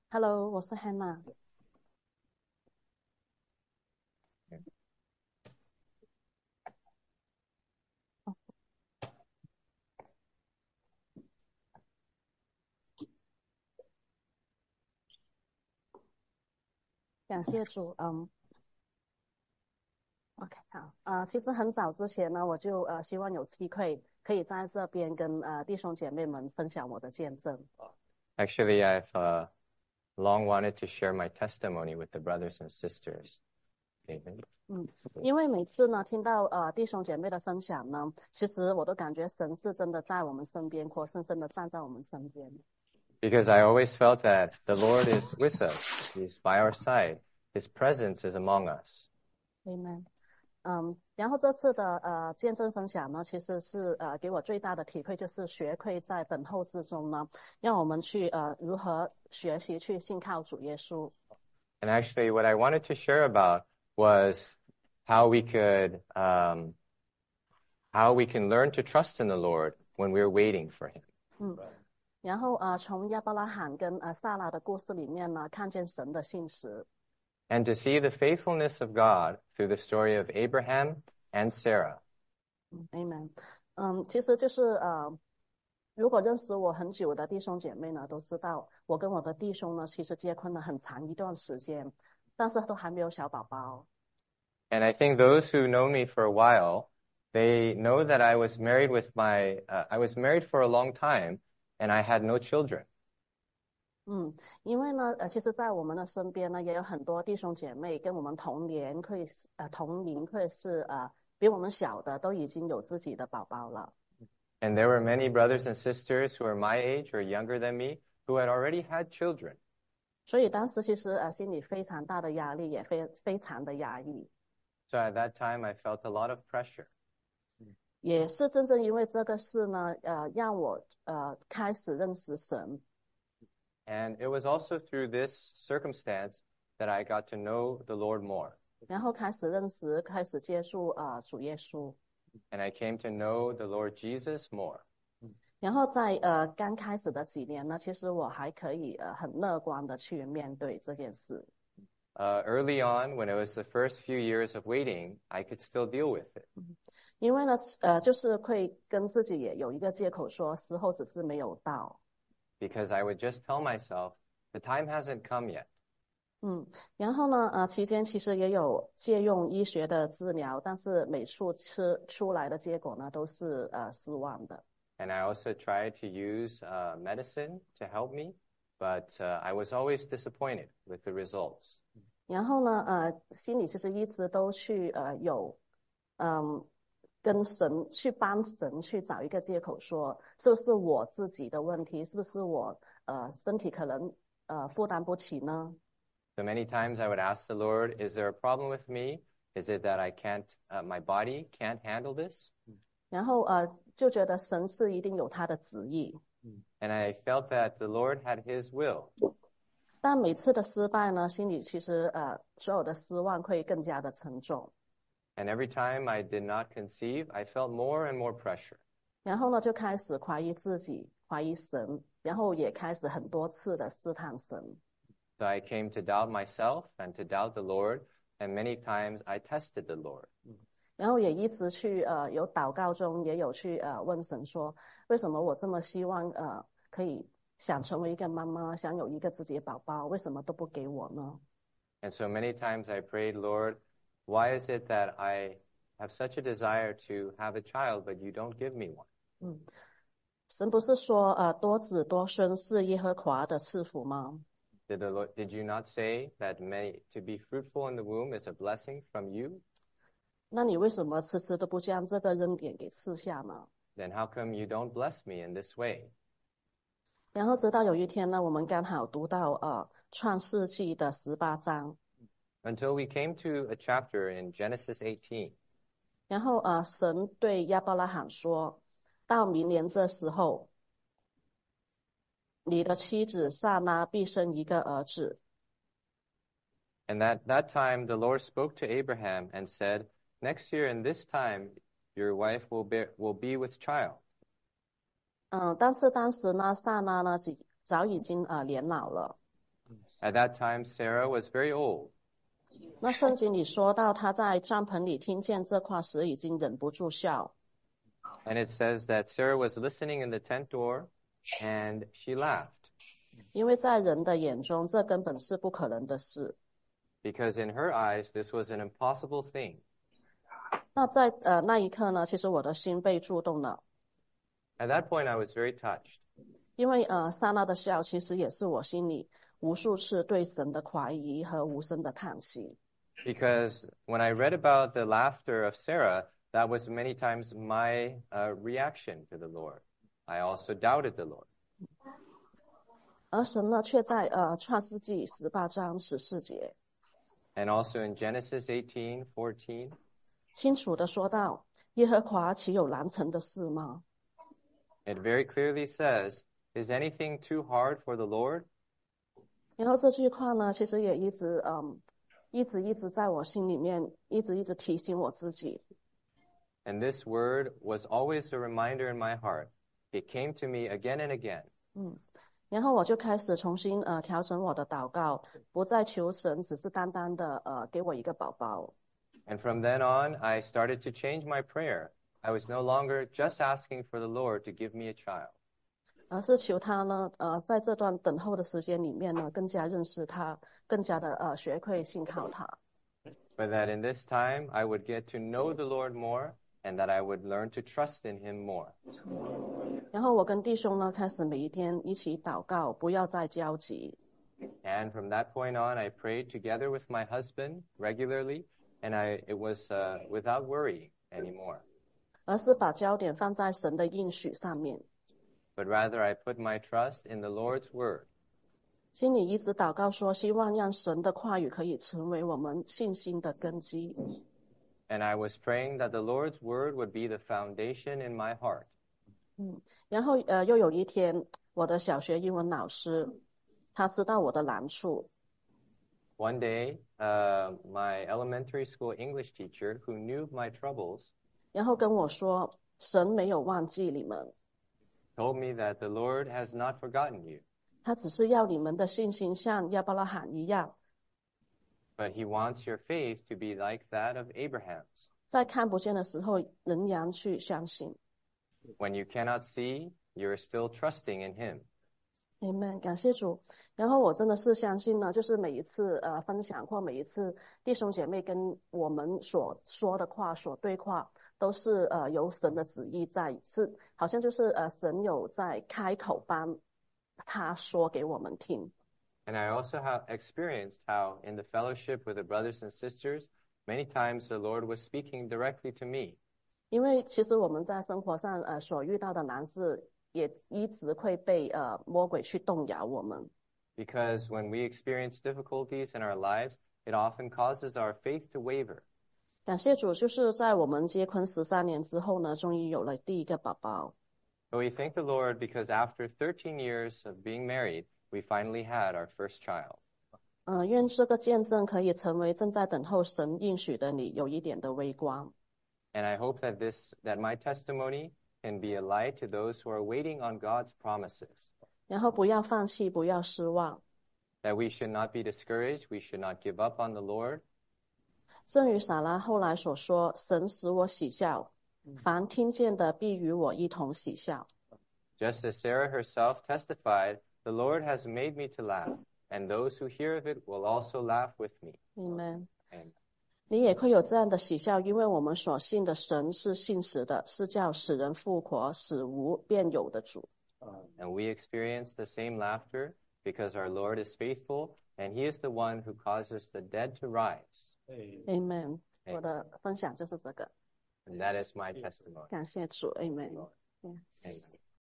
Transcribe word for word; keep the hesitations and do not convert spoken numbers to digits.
Hello，我是 Hannah。感谢主，嗯，OK，好，呃，其实很早之前呢，我就呃希望有机会可以在这边跟呃弟兄姐妹们分享我的见证。 Actually, I've uh, long wanted to share my testimony with the brothers and sisters. David? 嗯，因为每次呢听到呃弟兄姐妹的分享呢，其实我都感觉神是真的在我们身边，活生生的站在我们身边。 Because I always felt that the Lord is with us. He's by our side. His presence is among us. Amen。嗯，然后这次的呃见证分享呢，其实是呃给我最大的体会就是学会在等候之中呢，让我们去呃如何学习去信靠主耶稣。 And actually, what I wanted to share about was how we could, um, how we can learn to trust in the Lord when we're waiting for Him. 嗯，然后呃从亚伯拉罕跟呃撒拉的故事里面呢，看见神的信实。 And to see the faithfulness of God through the story of Abraham and Sarah. 嗯 ，Amen。嗯，其实就是呃，如果认识我很久的弟兄姐妹呢，都知道我跟我的弟兄呢，其实结婚了很长一段时间，但是都还没有小宝宝。 And I think those who know me for a while, they know that I was married with my, uh, I was married for a long time and I had no children. 嗯，因为呢，呃，其实，在我们的身边呢，也有很多弟兄姐妹跟我们同年，可以是呃同龄，可以是呃比我们小的，都已经有自己的宝宝了。 And there were many brothers and sisters who are my age or younger than me who had already had children. 所以当时其实呃心里非常大的压力，也非非常的压抑。 So at that time, I felt a lot of pressure. 也是正正因为这个事呢，呃，让我呃开始认识神。 And it was also through this circumstance that I got to know the Lord more. 然后开始认识，开始接触呃主耶稣。 And I came to know the Lord Jesus more. 然后在呃刚开始的几年呢，其实我还可以呃很乐观的去面对这件事。 Uh, early on, when it was the first few years of waiting, I could still deal with it. 因为呢，呃，就是会跟自己也有一个借口说，时候只是没有到。 Because I would just tell myself, the time hasn't come yet. 嗯，然后呢，呃，期间其实也有借用医学的治疗，但是每次吃出来的结果呢，都是呃失望的。 And I also tried to use uh, medicine to help me, but uh, I was always disappointed with the results. 然后呢，呃，心里其实一直都去呃有，嗯，跟神去帮神去找一个借口说，是不是我自己的问题？是不是我呃身体可能呃负担不起呢？ So many times I would ask the Lord, is there a problem with me? Is it that I can't, uh, my body can't handle this? 然后呃就觉得神是一定有他的旨意， And I felt that the Lord had His will. 但每次的失败呢，心里其实呃所有的失望会更加的沉重， And every time I did not conceive, I felt more and more pressure. 然后呢就开始怀疑自己，怀疑神，然后也开始很多次的试探神。 So I came to doubt myself and to doubt the Lord, and many times I tested the Lord. 然后也一直去呃有祷告中也有去呃问神说，为什么我这么希望呃可以想成为一个妈妈，想有一个自己的宝宝，为什么都不给我呢？ And so many times I prayed, Lord, why is it that I have such a desire to have a child, but you don't give me one? 嗯，神不是说呃多子多孙是耶和华的赐福吗？ Did the Lord, did you not say that many, to be fruitful in the womb is a blessing from you? 那你为什么迟迟都不将这个恩典给赐下呢？ Then how come you don't bless me in this way? 然后直到有一天呢，我们刚好读到呃创世纪的十八章， Until we came to a chapter in Genesis eighteen. 然后呃神对亚伯拉罕说，到明年这时候，你的妻子撒拉必生一个儿子。 And at that time, the Lord spoke to Abraham and said, next year in this time, your wife will be, will be with child. 嗯，但是当时呢，撒拉呢早早已经呃年老了。 At that time, Sarah was very old. 那圣经里说到，他在帐篷里听见这话时，已经忍不住笑。 And it says that Sarah was listening in the tent door, and she laughed. 因为在人的眼中，这根本是不可能的事。 Because in her eyes, this was an impossible thing. 那在呃那一刻呢，其实我的心被触动了。 At that point, I was very touched. 因为呃刹那的笑，其实也是我心里无数次对神的怀疑和无声的叹息。 Because when I read about the laughter of Sarah, that was many times my uh, reaction to the Lord. I also doubted the Lord. 而神呢，却在呃创世纪十八章十四节， And also in Genesis eighteen fourteen, 清楚的说到：耶和华岂有难成的事吗？ it very clearly says, "Is anything too hard for the Lord?" 然后这句话呢，其实也一直嗯，一直一直在我心里面，一直一直提醒我自己。 And this word was always a reminder in my heart. It came to me again and again. 嗯，然后我就开始重新呃调整我的祷告，不再求神只是单单的呃给我一个宝宝。 And from then on, I started to change my prayer. I was no longer just asking for the Lord to give me a child, 而是求他呢，呃，在这段等候的时间里面呢，更加认识他，更加的呃学会信靠他。 but that in this time I would get to know the Lord more and that I would learn to trust in Him more. 然后我跟弟兄呢，开始每一天一起祷告，不要再焦急。 And from that point on, I prayed together with my husband regularly, and I, it was uh, without worry anymore. 而是把焦点放在神的应许上面， But rather I put my trust in the Lord's word. 心里一直祷告说，希望让神的话语可以成为我们信心的根基。 And I was praying that the Lord's word would be the foundation in my heart. 嗯，然后呃，又有一天，我的小学英文老师，他知道我的难处， One day, uh, my elementary school English teacher, who knew my troubles, 然后跟我说，神没有忘记你们， told me that the Lord has not forgotten you, 他只是要你们的信心像亚伯拉罕一样， but He wants your faith to be like that of Abraham's. 在看不见的时候仍然去相信。 When you cannot see, you're still trusting in Him. Amen， 感谢主。然后我真的是相信呢，就是每一次呃分享或每一次弟兄姐妹跟我们所说的话、所对话，都是呃有神的旨意在，是好像就是呃神有在开口帮他说给我们听。 And I also have experienced how in the fellowship with the brothers and sisters, many times the Lord was speaking directly to me. 因为其实我们在生活上呃所遇到的难事，也一直会被呃魔鬼去动摇我们。 Because when we experience difficulties in our lives, it often causes our faith to waver. 感谢主，就是在我们结婚十三年之后呢，终于有了第一个宝宝。 But we thank the Lord because after thirteen years of being married, we finally had our first child. 呃，愿这个见证可以成为正在等候神应许的你有一点的微光。 And I hope that this, that my testimony can be a light to those who are waiting on God's promises. 然后不要放弃，不要失望。 That we should not be discouraged, we should not give up on the Lord. 正如撒拉后来所说：“神使我喜笑，凡听见的必与我一同喜笑。” Just as Sarah herself testified, the Lord has made me to laugh, and those who hear of it will also laugh with me. Amen。 And 你也会有这样的喜笑，因为我们所信的神是信实的，是叫使人复活、使无变有的主。 And we experience the same laughter because our Lord is faithful, and He is the one who causes the dead to rise. Amen。我的分享就是这个， And that is my testimony. 感谢主。Amen。Yeah. Amen.